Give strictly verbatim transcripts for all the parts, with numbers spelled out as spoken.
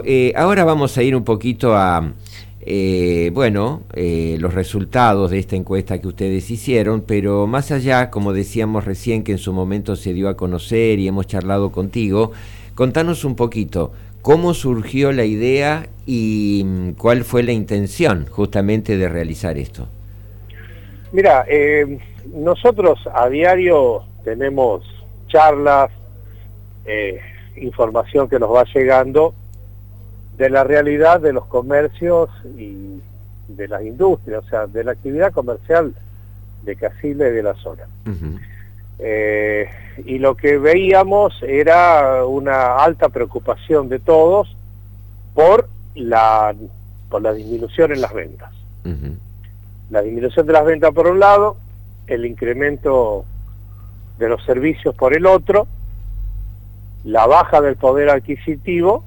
Eh, ahora vamos a ir un poquito a, eh, bueno, eh, los resultados de esta encuesta que ustedes hicieron, pero más allá, como decíamos recién, que en su momento se dio a conocer y hemos charlado contigo, contanos un poquito cómo surgió la idea y mm, cuál fue la intención justamente de realizar esto. Mira, eh, nosotros a diario tenemos charlas, eh, información que nos va llegando de la realidad de los comercios y de las industrias, o sea, de la actividad comercial de Casilda y de la zona. Uh-huh. Eh, y lo que veíamos era una alta preocupación de todos por la, por la disminución en las ventas. Uh-huh. La disminución de las ventas por un lado, el incremento de los servicios por el otro, la baja del poder adquisitivo,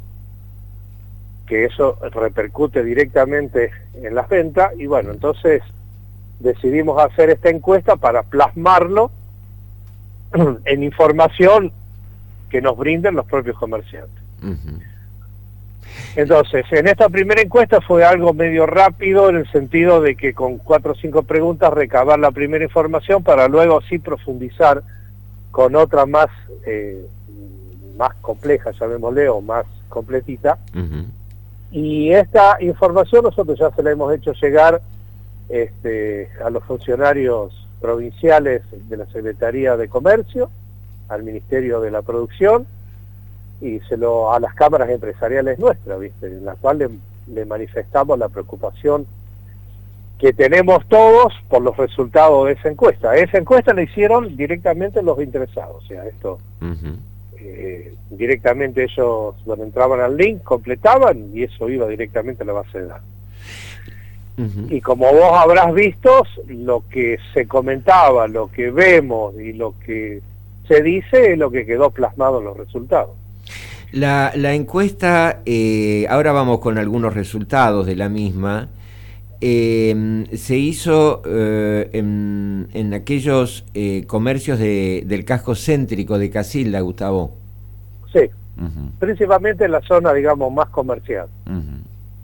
que eso repercute directamente en las ventas, y bueno, entonces decidimos hacer esta encuesta para plasmarlo en información que nos brinden los propios comerciantes. Uh-huh. Entonces, en esta primera encuesta fue algo medio rápido, en el sentido de que con cuatro o cinco preguntas recabar la primera información para luego sí profundizar con otra más, eh, más compleja, llamémosle, o más completita. Uh-huh. Y esta información nosotros ya se la hemos hecho llegar este, a los funcionarios provinciales de la Secretaría de Comercio, al Ministerio de la Producción, y se lo a las cámaras empresariales nuestras, ¿viste? En las cuales le, le manifestamos la preocupación que tenemos todos por los resultados de esa encuesta. Esa encuesta la hicieron directamente los interesados, o sea, esto... Uh-huh. Eh, directamente ellos, bueno, entraban al link, completaban y eso iba directamente a la base de datos. Uh-huh. Y como vos habrás visto, lo que se comentaba, lo que vemos y lo que se dice es lo que quedó plasmado en los resultados. La, la encuesta, eh, ahora vamos con algunos resultados de la misma, eh, se hizo eh, en, en aquellos eh, comercios de, del casco céntrico de Casilda, Gustavo. Sí, uh-huh. Principalmente en la zona, digamos, más comercial. Uh-huh.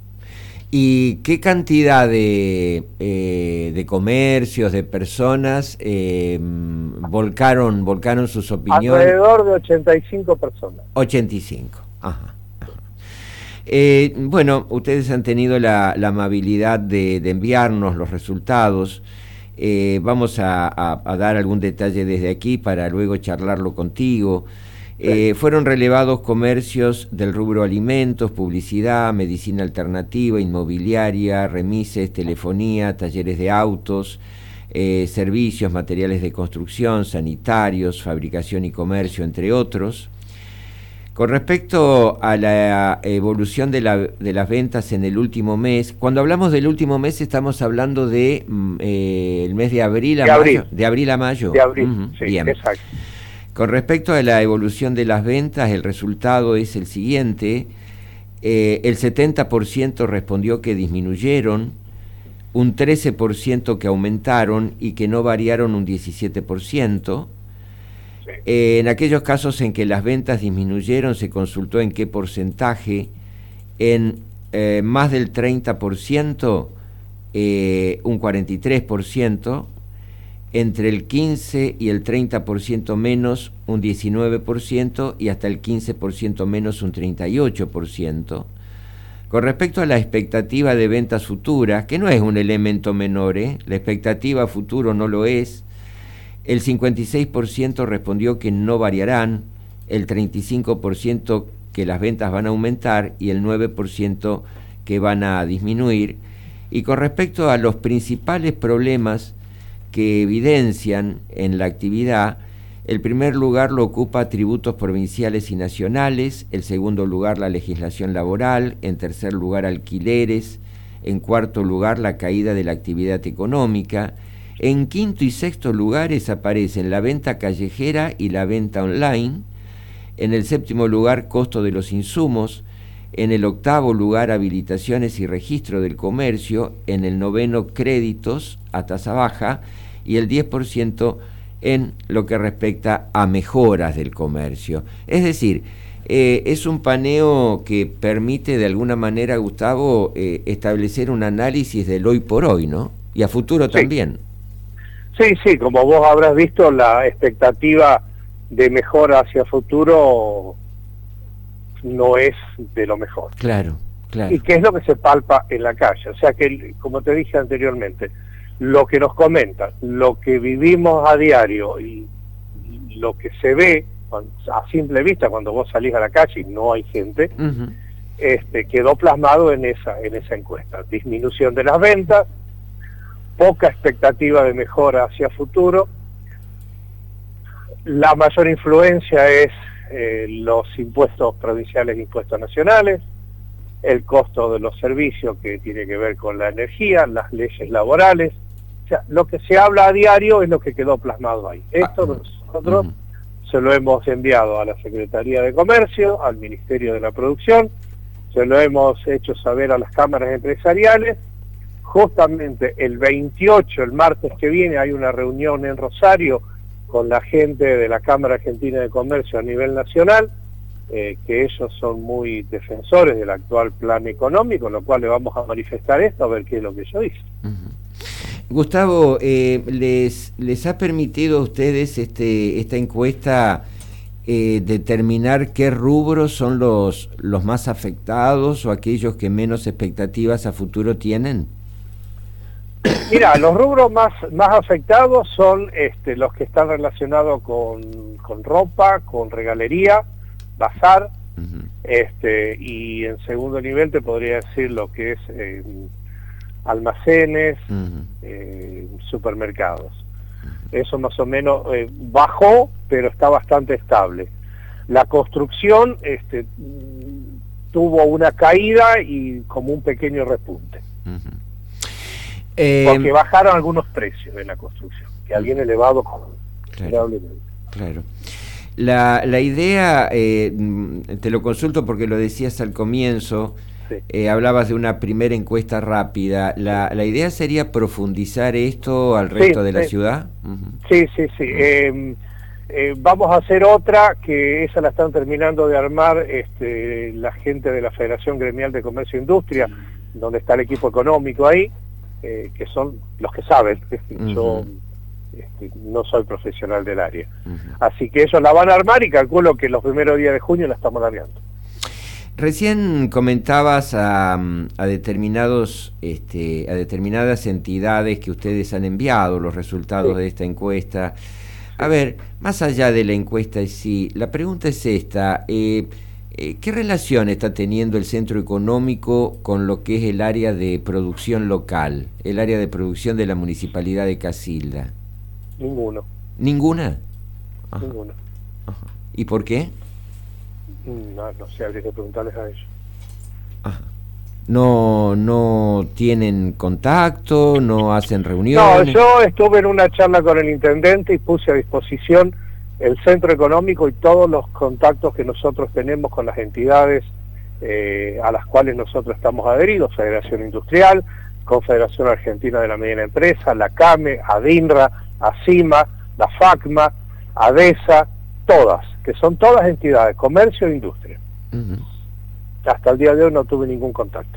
¿Y qué cantidad de, eh, de comercios, de personas eh, volcaron, volcaron sus opiniones? Alrededor de ochenta y cinco personas. ochenta y cinco, ajá. Eh, bueno, ustedes han tenido la, la amabilidad de, de enviarnos los resultados. Eh, vamos a, a, a dar algún detalle desde aquí para luego charlarlo contigo. Eh, fueron relevados comercios del rubro alimentos, publicidad, medicina alternativa, inmobiliaria, remises, telefonía, talleres de autos, eh, servicios, materiales de construcción, sanitarios, fabricación y comercio, entre otros. Con respecto a la evolución de, la, de las ventas en el último mes, cuando hablamos del último mes estamos hablando de eh, el mes de abril a de mayo. Abril. De abril a mayo. De abril, uh-huh. sí, Bien. Exacto. Con respecto a la evolución de las ventas, el resultado es el siguiente. Eh, el setenta por ciento respondió que disminuyeron, un trece por ciento que aumentaron y que no variaron un diecisiete por ciento. Eh, en aquellos casos en que las ventas disminuyeron, se consultó en qué porcentaje. En eh, más del treinta por ciento, eh, un cuarenta y tres por ciento. Entre el quince y el treinta por ciento menos, un diecinueve por ciento. Y hasta el quince por ciento menos, un treinta y ocho por ciento. Con respecto a la expectativa de ventas futuras, que no es un elemento menor, ¿eh? La expectativa futuro no lo es. El cincuenta y seis por ciento respondió que no variarán, el treinta y cinco por ciento que las ventas van a aumentar y el nueve por ciento que van a disminuir. Y con respecto a los principales problemas que evidencian en la actividad, el primer lugar lo ocupa tributos provinciales y nacionales, el segundo lugar la legislación laboral, en tercer lugar alquileres, en cuarto lugar la caída de la actividad económica. En quinto y sexto lugares aparecen la venta callejera y la venta online. En el séptimo lugar, costo de los insumos. En el octavo lugar, habilitaciones y registro del comercio. En el noveno, créditos a tasa baja. Y el diez por ciento en lo que respecta a mejoras del comercio. Es decir, eh, es un paneo que permite de alguna manera, Gustavo, eh, establecer un análisis del hoy por hoy, ¿no? Y a futuro sí. también. Sí, sí, como vos habrás visto, la expectativa de mejora hacia futuro no es de lo mejor. Claro, claro. Y qué es lo que se palpa en la calle. O sea que, como te dije anteriormente, lo que nos comentan, lo que vivimos a diario y lo que se ve a simple vista cuando vos salís a la calle y no hay gente, uh-huh. este, quedó plasmado en esa, en esa encuesta. Disminución de las ventas, poca expectativa de mejora hacia futuro. La mayor influencia es eh, los impuestos provinciales e impuestos nacionales, el costo de los servicios que tiene que ver con la energía, las leyes laborales. O sea, lo que se habla a diario es lo que quedó plasmado ahí. Esto nosotros uh-huh. se lo hemos enviado a la Secretaría de Comercio, al Ministerio de la Producción, se lo hemos hecho saber a las cámaras empresariales. Justamente el veintiocho, el martes que viene, hay una reunión en Rosario con la gente de la Cámara Argentina de Comercio a nivel nacional, eh, que ellos son muy defensores del actual plan económico, con lo cual le vamos a manifestar esto, a ver qué es lo que yo hice. Uh-huh. Gustavo, eh, ¿les, les ha permitido a ustedes este, esta encuesta eh, determinar qué rubros son los, los más afectados o aquellos que menos expectativas a futuro tienen? Mira, los rubros más, más afectados son este, los que están relacionados con, con ropa, con regalería, bazar, uh-huh. este, y en segundo nivel te podría decir lo que es eh, almacenes, uh-huh. eh, supermercados. Uh-huh. Eso más o menos eh, bajó, pero está bastante estable. La construcción este, tuvo una caída y como un pequeño repunte. Uh-huh. Porque eh, bajaron algunos precios de la construcción, que habían elevado considerablemente. Claro. La, la idea, eh, te lo consulto porque lo decías al comienzo, sí. eh, hablabas de una primera encuesta rápida. ¿La, la idea sería profundizar esto al resto sí, de la sí. ciudad? Uh-huh. Sí, sí, sí. Uh-huh. eh, eh, vamos a hacer otra, que esa la están terminando de armar este, la gente de la Federación Gremial de Comercio e Industria, uh-huh. donde está el equipo económico ahí. Eh, que son los que saben. Uh-huh. Yo este, no soy profesional del área. Uh-huh. Así que ellos la van a armar y calculo que los primeros días de junio la estamos largando. Recién comentabas a, a determinados este, a determinadas entidades que ustedes han enviado los resultados sí. de esta encuesta. A ver, más allá de la encuesta en sí, la pregunta es esta. Eh, ¿Qué relación está teniendo el centro económico con lo que es el área de producción local, el área de producción de la Municipalidad de Casilda? Ninguno. ¿Ninguna? Ajá. Ninguno. Ajá. ¿Y por qué? No, no sé, habría que preguntarles a ellos. Ajá. ¿No, no tienen contacto, no hacen reuniones? No, yo estuve en una charla con el intendente y puse a disposición el centro económico y todos los contactos que nosotros tenemos con las entidades eh, a las cuales nosotros estamos adheridos, Federación Industrial, Confederación Argentina de la Mediana Empresa, la CAME, ADINRA, ACIMA, la FACMA, ADESA, todas, que son todas entidades, comercio e industria. Uh-huh. Hasta el día de hoy no tuve ningún contacto.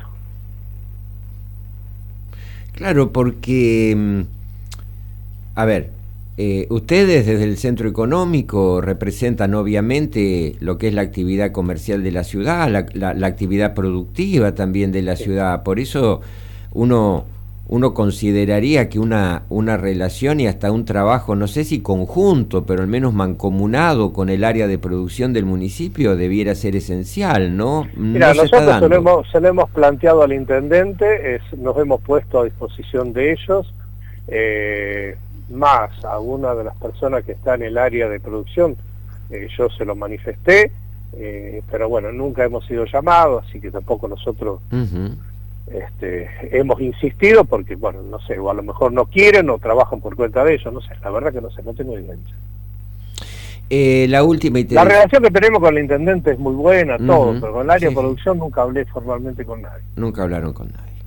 Claro, porque, a ver, Eh, ustedes desde el centro económico representan obviamente lo que es la actividad comercial de la ciudad, la, la, la actividad productiva también de la ciudad, por eso uno, uno consideraría que una, una relación y hasta un trabajo, no sé si conjunto, pero al menos mancomunado con el área de producción del municipio debiera ser esencial, ¿no? Mira, no se nosotros está dando. Se, lo hemos, se lo hemos planteado al intendente, es, nos hemos puesto a disposición de ellos, eh, más a una de las personas que está en el área de producción, eh, yo se lo manifesté, eh, pero bueno, nunca hemos sido llamados, así que tampoco nosotros uh-huh. este, hemos insistido, porque bueno, no sé, o a lo mejor no quieren o trabajan por cuenta de ellos, no sé, la verdad que no sé, no tengo idea. Eh, la última y te... La relación que tenemos con el intendente es muy buena, uh-huh. todo, pero con el área sí, de producción sí. nunca hablé formalmente con nadie. Nunca hablaron con nadie.